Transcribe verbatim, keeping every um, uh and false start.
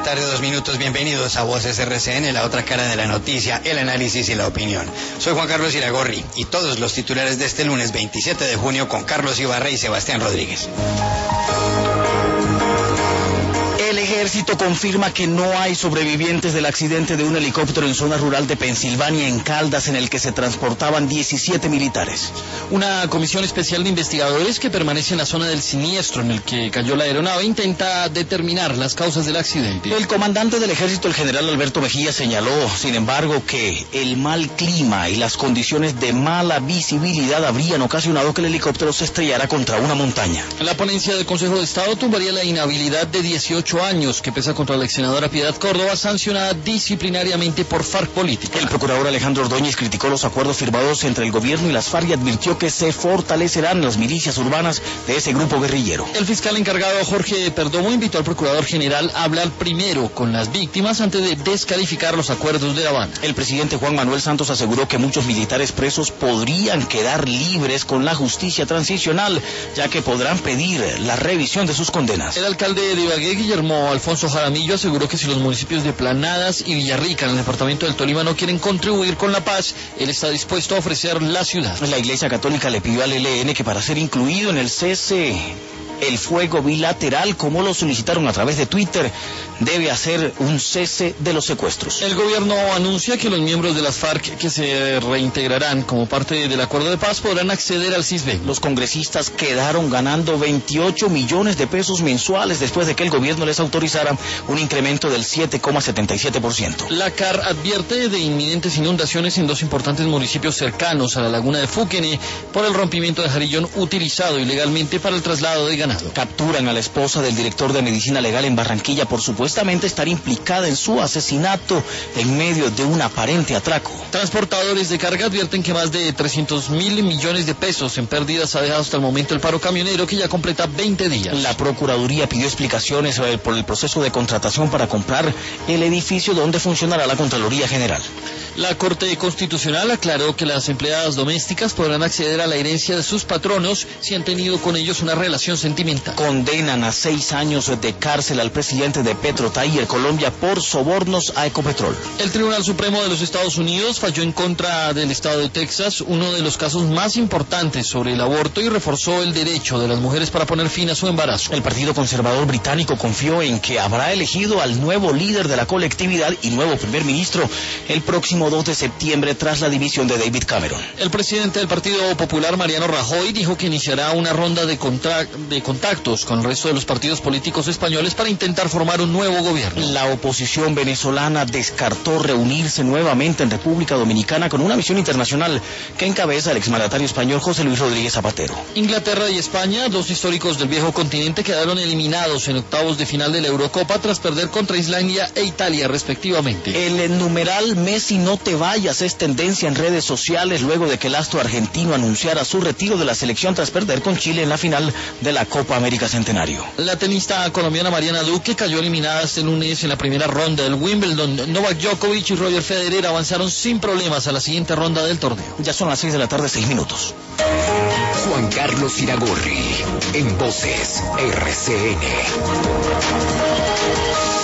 tarde, dos minutos. Bienvenidos a Voces R C N, la otra cara de la noticia, el análisis y la opinión. Soy Juan Carlos Iragorri y todos los titulares de este lunes veintisiete de junio con Carlos Ibarra y Sebastián Rodríguez. El ejército confirma que no hay sobrevivientes del accidente de un helicóptero en zona rural de Pensilvania, en Caldas, en el que se transportaban diecisiete militares. Una comisión especial de investigadores que permanece en la zona del siniestro en el que cayó la aeronave intenta determinar las causas del accidente. El comandante del ejército, el general Alberto Mejía, señaló, sin embargo, que el mal clima y las condiciones de mala visibilidad habrían ocasionado que el helicóptero se estrellara contra una montaña. La ponencia del Consejo de Estado tumbaría la inhabilidad de dieciocho años que pesa contra la ex senadora Piedad Córdoba, sancionada disciplinariamente por FARC Política. El procurador Alejandro Ordóñez criticó los acuerdos firmados entre el gobierno y las FARC y advirtió que se fortalecerán las milicias urbanas de ese grupo guerrillero. El fiscal encargado Jorge Perdomo invitó al procurador general a hablar primero con las víctimas antes de descalificar los acuerdos de La Habana. El presidente Juan Manuel Santos aseguró que muchos militares presos podrían quedar libres con la justicia transicional, ya que podrán pedir la revisión de sus condenas. El alcalde de Ibagué, Guillermo Alfonso Jaramillo, aseguró que si los municipios de Planadas y Villarrica en el departamento del Tolima no quieren contribuir con la paz, él está dispuesto a ofrecer la ciudad. La Iglesia Católica le pidió al E L N que para ser incluido en el cese el fuego bilateral, como lo solicitaron a través de Twitter, debe hacer un cese de los secuestros. El gobierno anuncia que los miembros de las FARC que se reintegrarán como parte del acuerdo de paz podrán acceder al CISBEN. Los congresistas quedaron ganando veintiocho millones de pesos mensuales después de que el gobierno les autorizara un incremento del siete coma setenta y siete por ciento. La C A R advierte de inminentes inundaciones en dos importantes municipios cercanos a la laguna de Fuquene por el rompimiento de jarillón utilizado ilegalmente para el traslado de ganado. Capturan a la esposa del director de medicina legal en Barranquilla por supuestamente estar implicada en su asesinato en medio de un aparente atraco. Transportadores de carga advierten que más de trescientos mil millones de pesos en pérdidas ha dejado hasta el momento el paro camionero, que ya completa veinte días. La Procuraduría pidió explicaciones por el proceso de contratación para comprar el edificio donde funcionará la Contraloría General. La Corte Constitucional aclaró que las empleadas domésticas podrán acceder a la herencia de sus patronos si han tenido con ellos una relación sentimental. Condenan a seis años de cárcel al presidente de PetroTaller Colombia por sobornos a Ecopetrol. El Tribunal Supremo de los Estados Unidos falló en contra del estado de Texas, uno de los casos más importantes sobre el aborto, y reforzó el derecho de las mujeres para poner fin a su embarazo. El Partido Conservador británico confió en que habrá elegido al nuevo líder de la colectividad y nuevo primer ministro el próximo dos de septiembre tras la dimisión de David Cameron. El presidente del Partido Popular, Mariano Rajoy, dijo que iniciará una ronda de, contra- de contactos con el resto de los partidos políticos españoles para intentar formar un nuevo gobierno. La oposición venezolana descartó reunirse nuevamente en República Dominicana con una misión internacional que encabeza el exmandatario español José Luis Rodríguez Zapatero. Inglaterra y España, dos históricos del viejo continente, quedaron eliminados en octavos de final de la Eurocopa tras perder contra Islandia e Italia respectivamente. El numeral Messi no te vayas es tendencia en redes sociales luego de que el astro argentino anunciara su retiro de la selección tras perder con Chile en la final de la Copa América Centenario. La tenista colombiana Mariana Duque cayó eliminada este lunes en la primera ronda del Wimbledon. Novak Djokovic y Roger Federer avanzaron sin problemas a la siguiente ronda del torneo. Ya son las seis de la tarde, seis minutos. Juan Carlos Iragorri, en Voces R C N.